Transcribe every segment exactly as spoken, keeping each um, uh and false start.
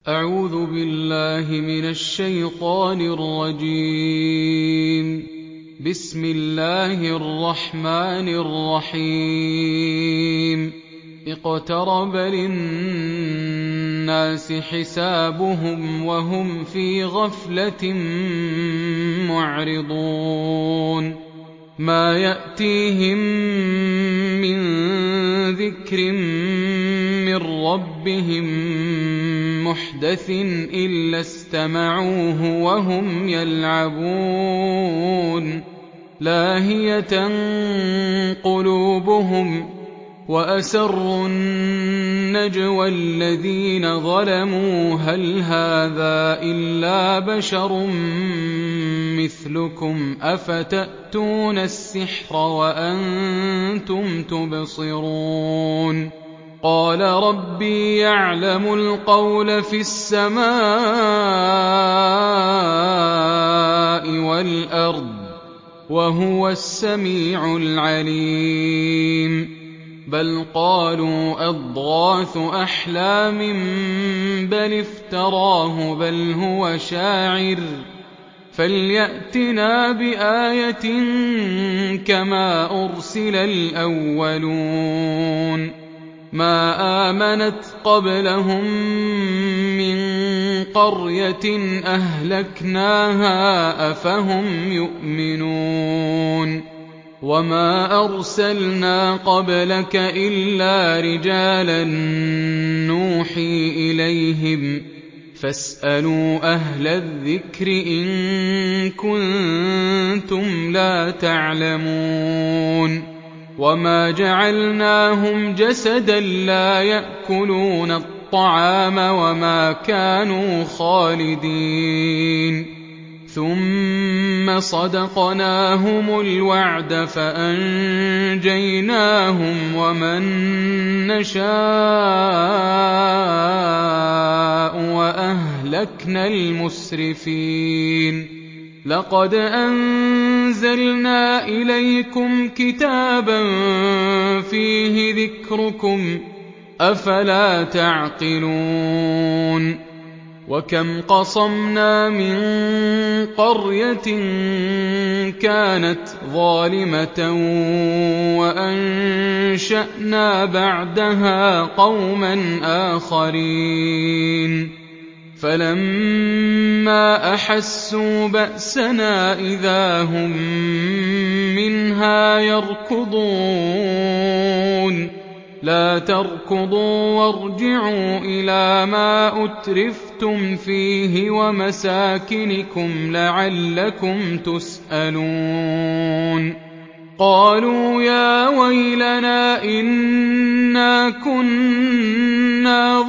أعوذ بالله من الشيطان الرجيم. بسم الله الرحمن الرحيم. اقترب للناس حسابهم وهم في غفلة معرضون. ما يأتيهم من ذكر من ربهم محدث إلا استمعوه وهم يلعبون. لاهية قلوبهم وأسروا النجوى الذين ظلموا هل هذا إلا بشر مثلكم أفتأتون السحر وأنتم تبصرون. قال ربي يعلم القول في السماء والأرض وهو السميع العليم. بل قالوا أضغاث أحلام بل افتراه بل هو شاعر فليأتنا بآية كما أرسل الأولون. ما آمنت قبلهم من قرية أهلكناها أفهم يؤمنون. وما أرسلنا قبلك إلا رجالا نوحي إليهم فاسألوا أهل الذكر إن كنتم لا تعلمون. وما جعلناهم جسدا لا يأكلون الطعام وما كانوا خالدين. ثم صدقناهم الوعد فأنجيناهم ومن نشاء وأهلكنا المسرفين. لقد أنزلنا إليكم كتابا فيه ذكركم أفلا تعقلون. وكم قصمنا من قرية كانت ظالمة وأنشأنا بعدها قوما آخرين فلما أحسوا بأسنا إذا هم منها يركضون. لا تركضوا وارجعوا إلى ما أترفتم فيه ومساكنكم لعلكم تسألون. قالوا يا ويلنا إنا كنا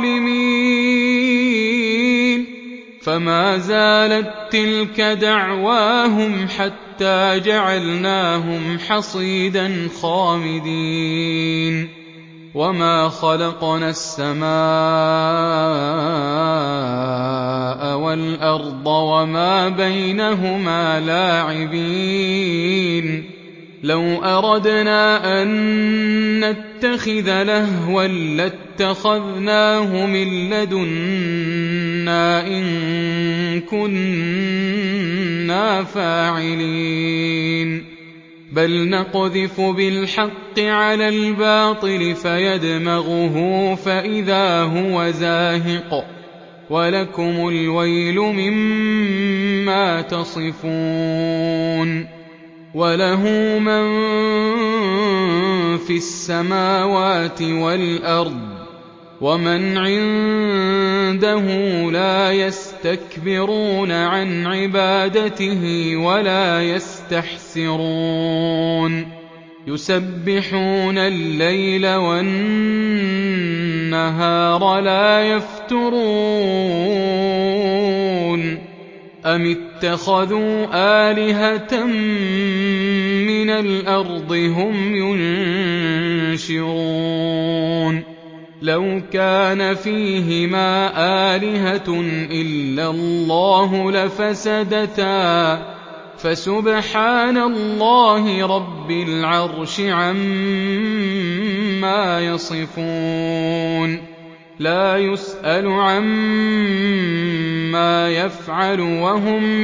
ظالمين. فما زالت تلك دعواهم حتى جعلناهم حصيدا خامدين. وما خلقنا السماء والأرض وما بينهما لاعبين. لو أردنا أن نتخذ لهوا لاتخذناه من لدنا إن كنا فاعلين. بل نقذف بالحق على الباطل فيدمغه فإذا هو زاهق ولكم الويل مما تصفون. وله من في السماوات والأرض ومن عنده لا يستكبرون عن عبادته ولا يستحسرون. يسبحون الليل والنهار لا يفترون. أم اتخذوا آلهة من الأرض هم ينشرون. لو كان فيهما آلهة إلا الله لفسدتا فسبحان الله رب العرش عما يصفون. لا يسأل عما يفعل وهم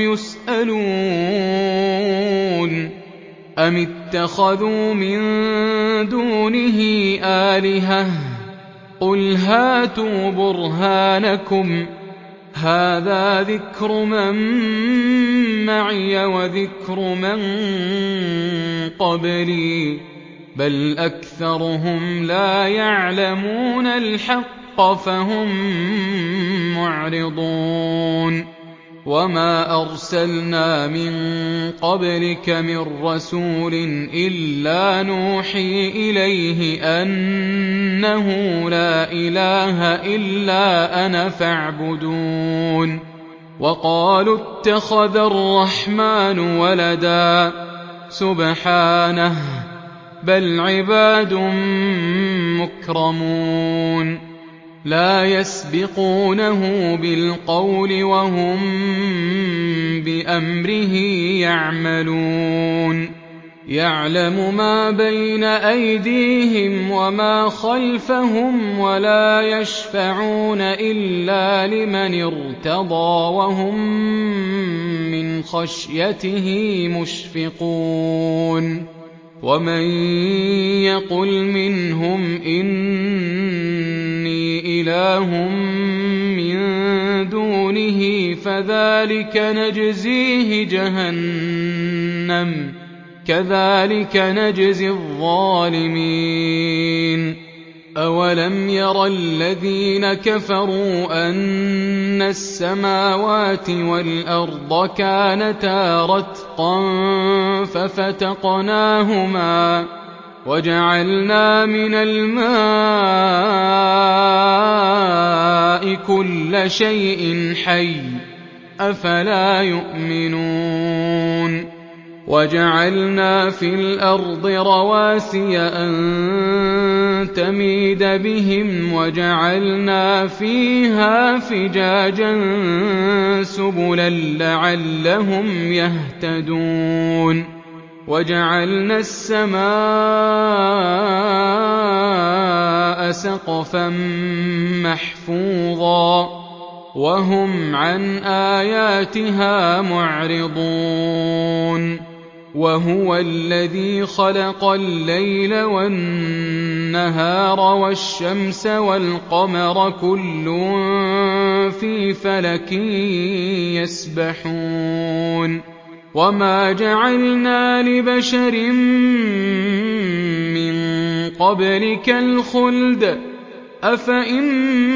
يسألون أم اتخذوا من دونه آلهة قل هاتوا برهانكم هذا ذكر من معي وذكر من قبلي بل أكثرهم لا يعلمون الحق فهم معرضون وما أرسلنا من قبلك من رسول إلا نوحي إليه أنه لا إله إلا أنا فاعبدون وقالوا اتخذ الرحمن ولدا سبحانه بل عباد مكرمون لا يسبقونه بالقول وهم بأمره يعملون يعلم ما بين أيديهم وما خلفهم ولا يشفعون إلا لمن ارتضى وهم من خشيته مشفقون ومن يقل منهم إني إله من دونه فذلك نجزيه جهنم كذلك نجزي الظالمين أولم ير الذين كفروا أن السماوات والأرض كانتا رتقا ففتقناهما وجعلنا من الماء كل شيء حي أفلا يؤمنون وجعلنا في الأرض رواسي أن تميد بهم وجعلنا فيها فجاجا سبلا لعلهم يهتدون وجعلنا السماء سقفا محفوظا وهم عن آياتها معرضون وهو الذي خلق الليل والنهار والشمس والقمر كل في فلك يسبحون وما جعلنا لبشر من قبلك الخلد أفإن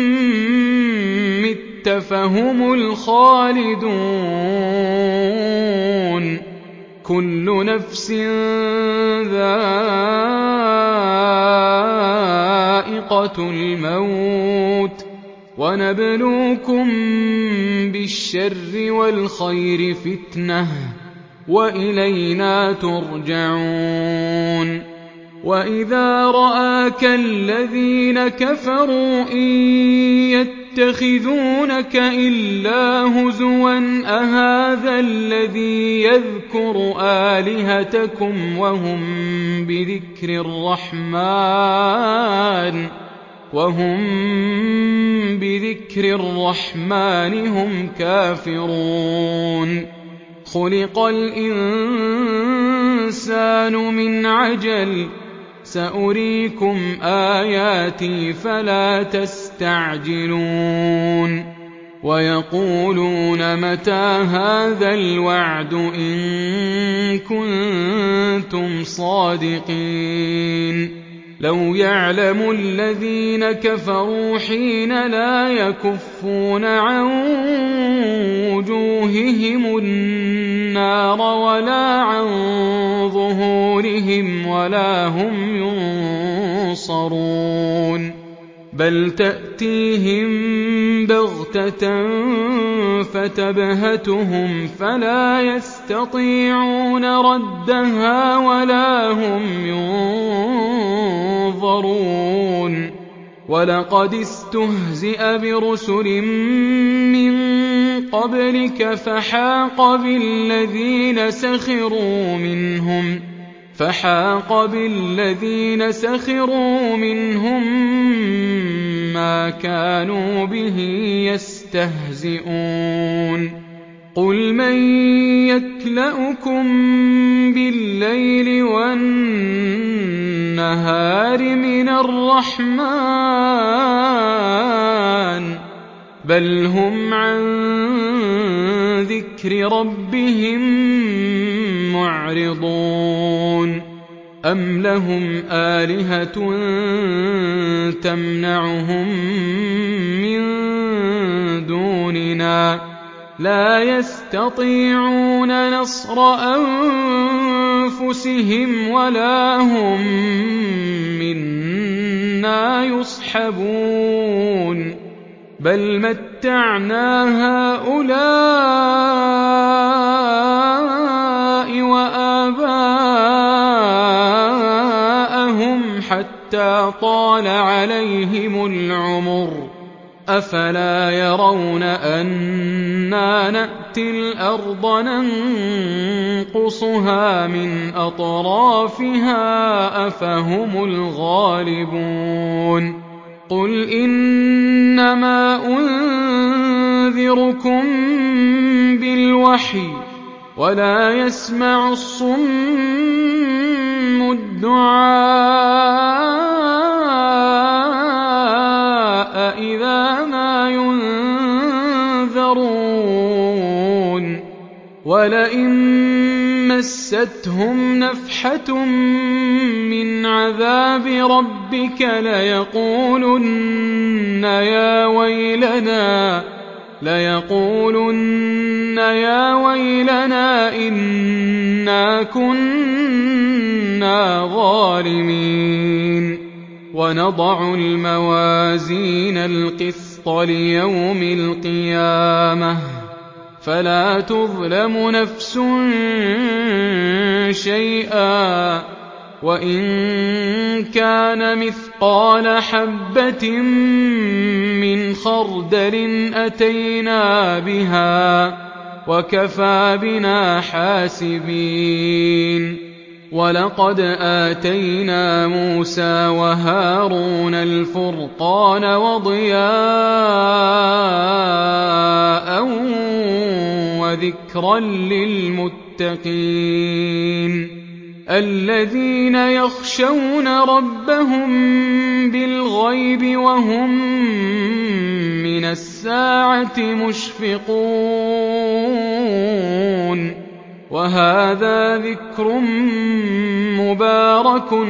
مت فهم الخالدون كل نفس ذائقة الموت ونبلوكم بالشر والخير فتنة وإلينا ترجعون وإذا رآك الذين كفروا إن يتخذونك إلا هزوا أهذا الذي يذكر آلهتكم وهم بذكر الرحمن وهم بذكر الرحمن هم كافرون خلق الإنسان من عجل سأريكم آياتي فلا تستعجلون ويقولون متى هذا الوعد إن كنتم صادقين لو يعلم الذين كفروا حين لا يكفون عن وجوههم النار ولا عن ظهورهم ولا هم ينصرون بل تأتيهم بغتة فتبهتهم فلا يستطيعون ردها ولا هم ينظرون ولقد استهزئ برسل من قبلك فحاق بالذين سخروا منهم فحاق بالذين سخروا منهم ما كانوا به يستهزئون قل من يكلؤكم بالليل والنهار من الرحمن بل هم عن ذكر ربهم معرضون أم لهم آلهة تمنعهم من دوننا لا يستطيعون نصر أنفسهم ولا هم منا يصحبون بل متعنا هؤلاء وآباءهم حتى طال عليهم العمر أفلا يرون أنا نأتي الأرض ننقصها من أطرافها أفهم الغالبون قل إنما أنذركم بالوحي ولا يسمع الصم الدعاء إذا ما ينذرون ولئن مستهم نفحة من عذاب ربك ليقولن يا ويلنا ليقولن يا ويلنا إنا كنا ظالمين ونضع الموازين القسط ليوم القيامة فلا تظلم نفس شيئا وإن كان مثقال حبة من خردل أتينا بها وكفى بنا حاسبين ولقد آتينا موسى وهارون الفرقان وضياء وذكرا للمتقين الذين يخشون ربهم بالغيب وهم من الساعة مشفقون وهذا ذكر مبارك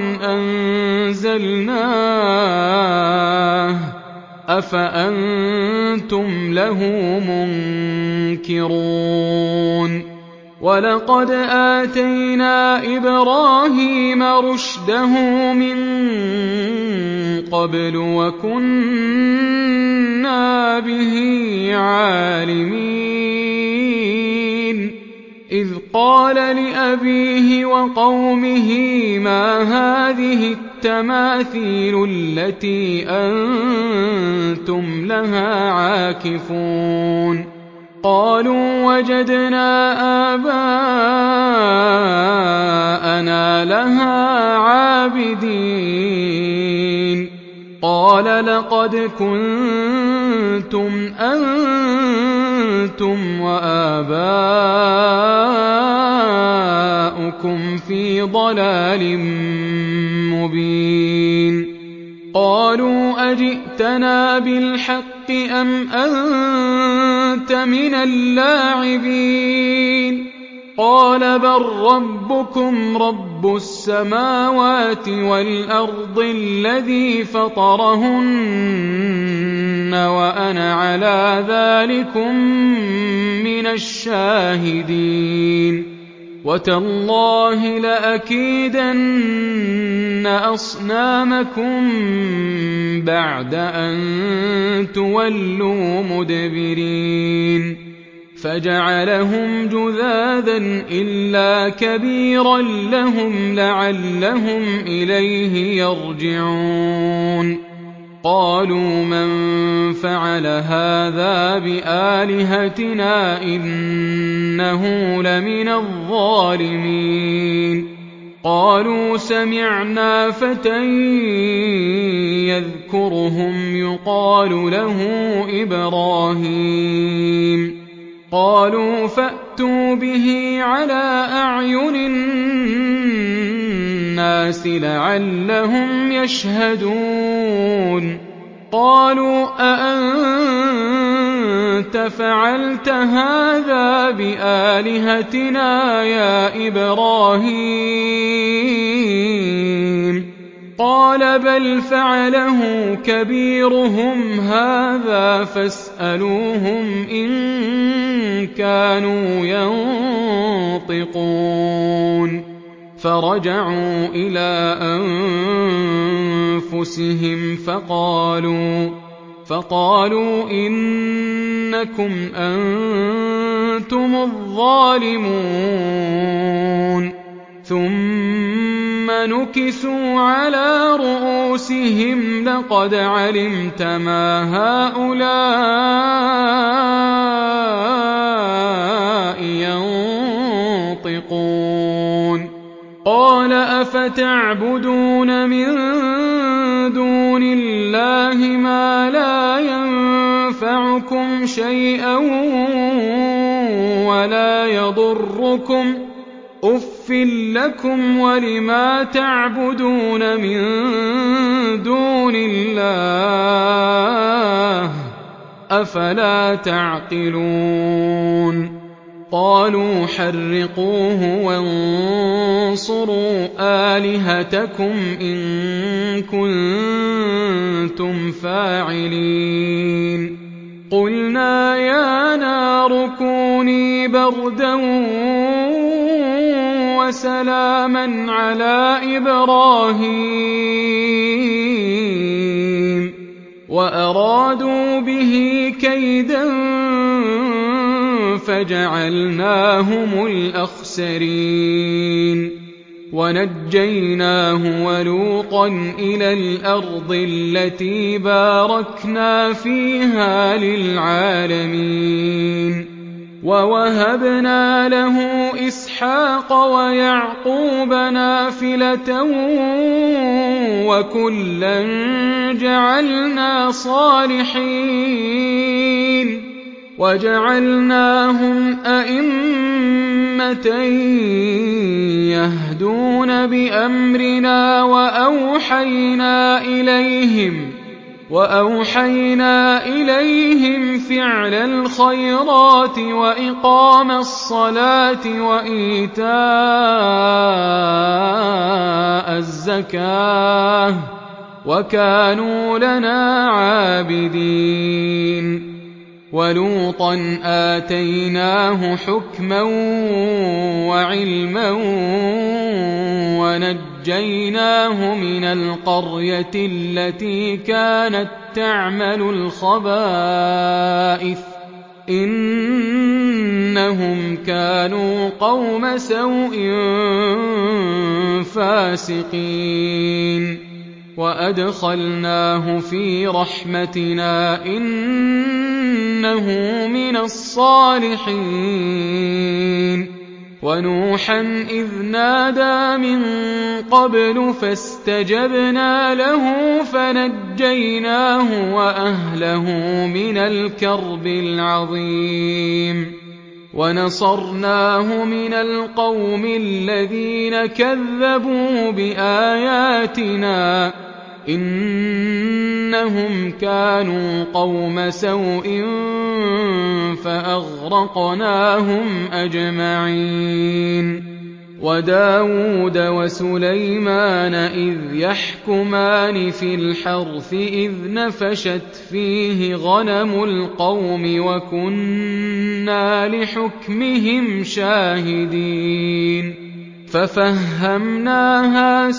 أنزلناه أفأنتم له منكرون ولقد آتينا إبراهيم رشده من قبل وكنا به عالمين إذ قال لأبيه وقومه ما هذه التماثيل التي أنتم لها عاكفون قالوا وجدنا آباءنا لها عابدين قال لقد كنتم أنتم وآباؤكم في ضلال مبين قالوا أجئتنا بالحق أم أنت من اللاعبين قال بل ربكم رب السماوات والأرض الذي فطرهن وأنا على ذلكم من الشاهدين وتالله لأكيدن أصنامكم بعد أن تولوا مدبرين فجعلهم جذاذا إلا كبيرا لهم لعلهم إليه يرجعون قالوا من فعل هذا بآلهتنا إنه لمن الظالمين قالوا سمعنا فتى يذكرهم يقال له إبراهيم قالوا فأتوا به على أعين الناس لعلهم يشهدون قالوا أأنت فعلت هذا بآلهتنا يا إبراهيم قال بل فعله كبيرهم هذا فاسألوهم إن كانوا ينطقون فرجعوا إلى أنفسهم فقالوا فقالوا إنكم أنتم الظالمون ثم نكسوا على رؤوسهم لقد علمت ما هؤلاء ينطقون قال أفتعبدون من دون الله ما لا ينفعكم شيئا ولا يضركم أف لكم ولما تعبدون من دون الله أفلا تعقلون قالوا حرقوه وانصروا آلهتكم إن كنتم فاعلين قلنا يا نار كوني بردا وسلاما على إبراهيم وأرادوا به كيدا فجعلناهم الأخسرين ونجيناه ولوطا إلى الأرض التي باركنا فيها للعالمين ووهبنا له إسحاق ويعقوب نافلة وكلا جعلنا صالحين وجعلناهم أئمة يهدون بأمرنا وأوحينا إليهم وأوحينا إليهم فعل الخيرات وإقام الصلاة وإيتاء الزكاة وكانوا لنا عابدين ولوطا آتيناه حكما وعلما ونجيناه من القرية التي كانت تعمل الخبائث إنهم كانوا قوم سوء فاسقين وأدخلناه في رحمتنا إنه من الصالحين ونوحا إذ نادى من قبل فاستجبنا له فنجيناه وأهله من الكرب العظيم ونصرناه من القوم الذين كذبوا بآياتنا إنهم كانوا قوم سوء فأغرقناهم أجمعين وداود وسليمان إذ يحكمان في الحرث إذ نفشت فيه غنم القوم وكنا لحكمهم شاهدين ففهمناها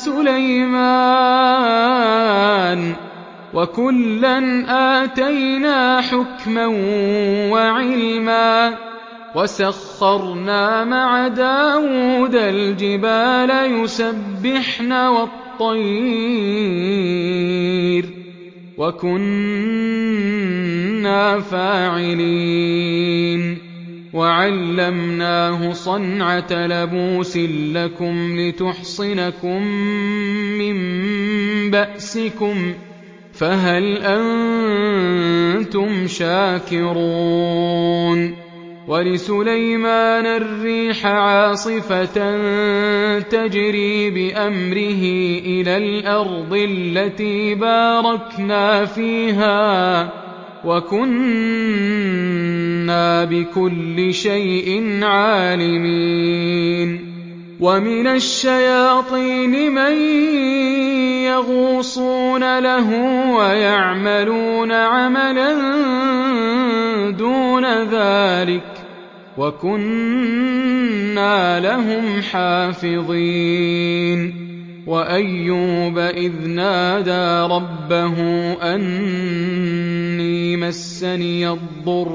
سليمان وكلا آتينا حكما وعلما وسخرنا مع داود الجبال يسبحن والطير وكنا فاعلين وَعَلَّمْنَاهُ صَنْعَةَ لَبُوسٍ لَّكُمْ لِتُحْصِنَكُم مِّن بَأْسِكُمْ ۖ فَهَلْ أَنتُمْ شَاكِرُونَ وَلِسُلَيْمَانَ الرِّيحَ عَاصِفَةً تَجْرِي بِأَمْرِهِ إِلَى الْأَرْضِ الَّتِي بَارَكْنَا فِيهَا ۚ وَكُنَّا بِكُلِّ شَيْءٍ عَالِمِينَ وَمِنَ الشَّيَاطِينِ مَن يَغُوصُونَ لَهُ وَيَعْمَلُونَ عَمَلًا دُونَ ذَٰلِكَ ۖ وَكُنَّا لَهُمْ حَافِظِينَ وَأَيُّوبَ إِذْ نَادَىٰ رَبَّهُ أَنِّي مَسَّنِيَ الضُّرُّ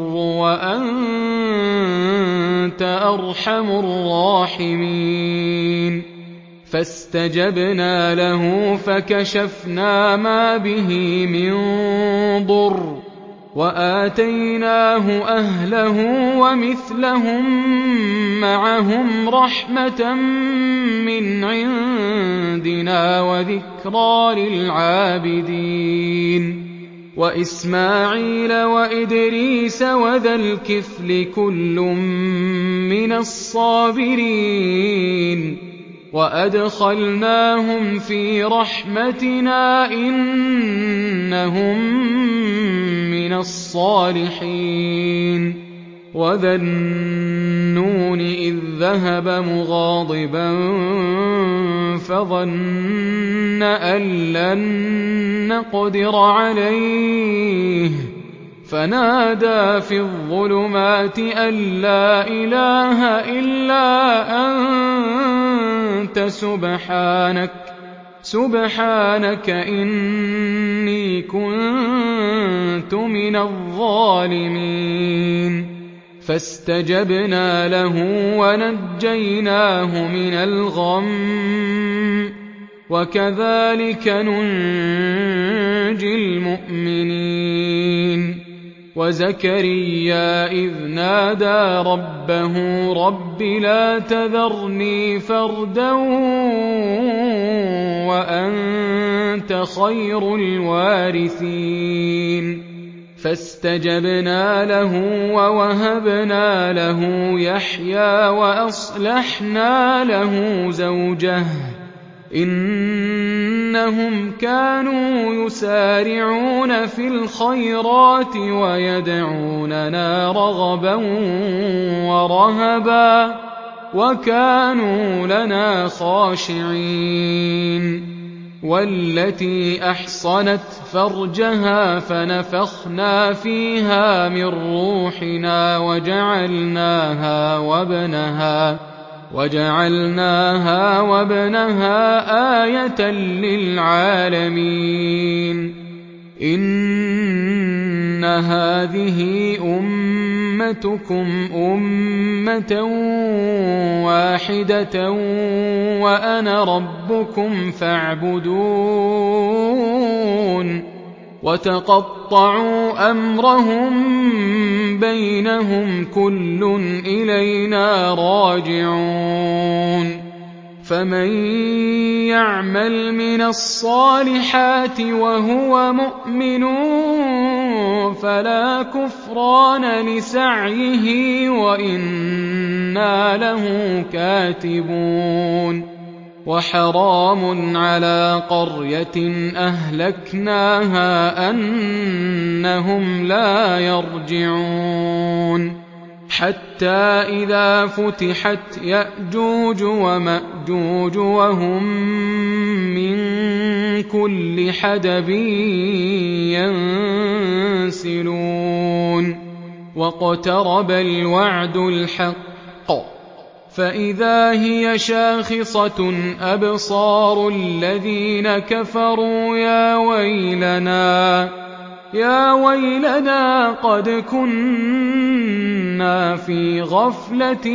وَأَنتَ أَرْحَمُ الرَّاحِمِينَ فَاسْتَجَبْنَا لَهُ فَكَشَفْنَا مَا بِهِ مِن ضُرٍّ وَآتَيْنَاهُ أَهْلَهُ وَمِثْلَهُم مَّعَهُمْ رَحْمَةً مِّنْ عِندِنَا وَذِكْرَىٰ لِلْعَابِدِينَ وَإِسْمَاعِيلَ وَإِدْرِيسَ وَذَا الْكِفْلِ كُلٌّ مِّنَ الصَّابِرِينَ وَأَدْخَلْنَاهُمْ فِي رَحْمَتِنَا ۖ إِنَّهُم مِّنَ الصَّالِحِينَ وَذَا النُّونِ إِذ ذَّهَبَ مُغَاضِبًا فَظَنَّ أَن لَّن نَّقْدِرَ عَلَيْهِ فَنَادَىٰ فِي الظُّلُمَاتِ أَن لَّا إِلَٰهَ إِلَّا أَنتَ سُبْحَانَكَ سُبْحَانَكَ إِنِّي كُنتُ مِنَ الظَّالِمِينَ فَاسْتَجَبْنَا لَهُ وَنَجَّيْنَاهُ مِنَ الْغَمِّ ۚ وَكَذَٰلِكَ نُنجِي الْمُؤْمِنِينَ وَزَكَرِيَّا إِذْ نَادَىٰ رَبَّهُ رَبِّ لَا تَذَرْنِي فَرْدًا وَأَنتَ خَيْرُ الْوَارِثِينَ فَاسْتَجَبْنَا لَهُ وَوَهَبْنَا لَهُ يَحْيَىٰ وَأَصْلَحْنَا لَهُ زَوْجَهُ ۚ إِنَّهُمْ كَانُوا يُسَارِعُونَ فِي الْخَيْرَاتِ وَيَدْعُونَنَا رَغَبًا وَرَهَبًا ۖ وَكَانُوا لَنَا خَاشِعِينَ وَالَّتِي أَحْصَنَتْ فَرْجَهَا فَنَفَخْنَا فِيهَا مِن رُّوحِنَا وَجَعَلْنَاهَا وَابْنَهَا وَجَعَلْنَاهَا وَابْنَهَا آيَةً لِّلْعَالَمِينَ إِنَّ هَٰذِهِ أُمَّتُكُمْ أُمَّةً وَاحِدَةً وَأَنَا رَبُّكُمْ فَاعْبُدُونِ وَتَقَطَّعُوا أَمْرَهُم بَيْنَهُمْ ۖ كُلٌّ إِلَيْنَا رَاجِعُونَ فَمَن يَعْمَلْ مِنَ الصَّالِحَاتِ وَهُوَ مُؤْمِنٌ فَلَا كُفْرَانَ لِسَعْيِهِ وَإِنَّا لَهُ كَاتِبُونَ وَحَرَامٌ عَلَىٰ قَرْيَةٍ أَهْلَكْنَاهَا أَنَّهُمْ لَا يَرْجِعُونَ حَتَّىٰ إِذَا فُتِحَتْ يَأْجُوجُ وَمَأْجُوجُ وَهُم مِّن كُلِّ حَدَبٍ يَنسِلُونَ وَاقْتَرَبَ الْوَعْدُ الْحَقُّ فَإِذَا هِيَ شَاخِصَةٌ أَبْصَارُ الَّذِينَ كَفَرُوا يَا وَيْلَنَا يَا وَيْلَنَا قَدْ كُنَّا فِي غَفْلَةٍ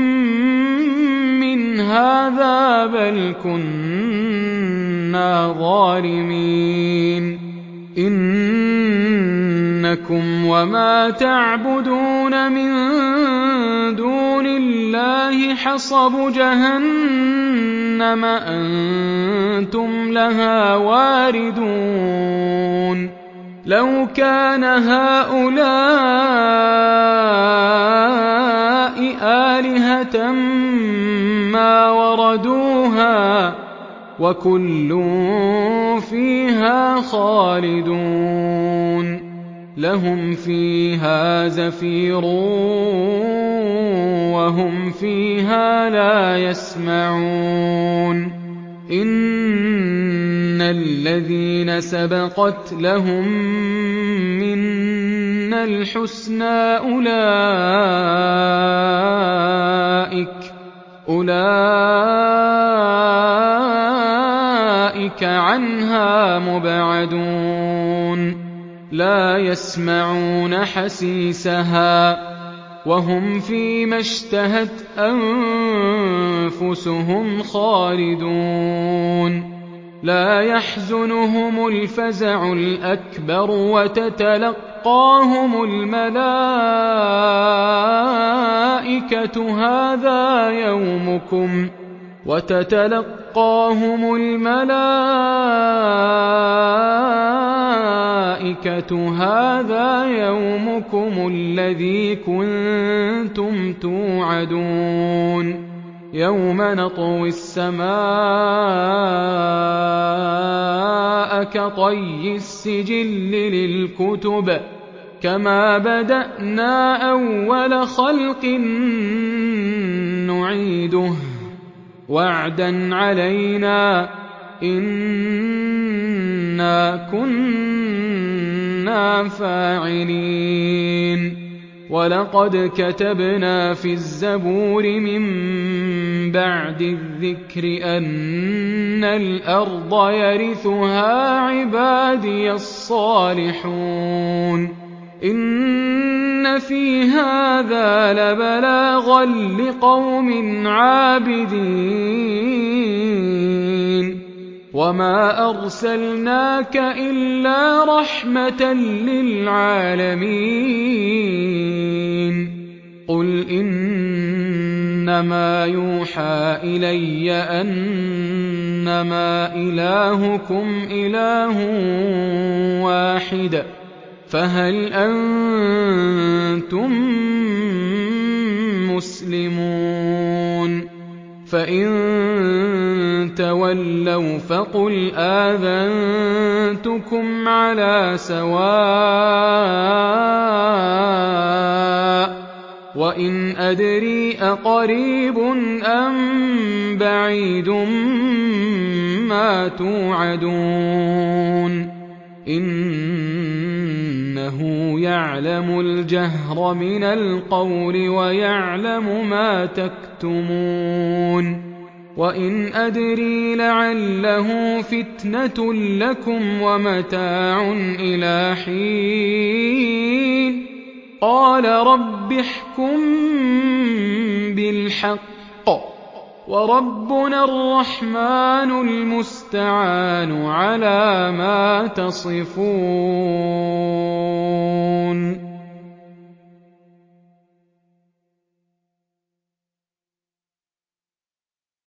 مِّنْ هَٰذَا بَلْ كُنَّا ظَالِمِينَ إِنَّكُمْ وَمَا تَعْبُدُونَ مِن دون الله حصب جهنم أنتم لها واردون لو كان هؤلاء آلهة ما وردوها وكل فيها خالدون لهم فيها زفير وهم فيها لا يسمعون إن الذين سبقت لهم منا الحسنى أولئك أولئك عنها مبعدون لا يسمعون حسيسها وهم فيما اشتهت أنفسهم خالدون لا يحزنهم الفزع الأكبر وتتلقاهم الملائكة هذا يومكم وتتلقاهم الملائكة هذا يومكم الذي كنتم توعدون يوم نطوي السماء كطي السجل للكتب كما بدأنا أول خلق نعيده وعدا علينا إنا كنا فاعلين ولقد كتبنا في الزبور من بعد الذكر أن الأرض يرثها عبادي الصالحون إن في هذا لبلاغا لقوم عابدين وما أرسلناك إلا رحمة للعالمين قل إنما يوحى إلي أنما إلهكم إله واحد فهل أنتم مسلمون فإن تولوا فقل آذنتكم على سواء وإن أدري أقريب أم بعيد ما توعدون إنه يعلم الجهر من القول ويعلم ما تكتمون وإن أدري لعله فتنة لكم ومتاع إلى حين قال رب احكم بالحق وربنا الرحمن المستعان على ما تصفون.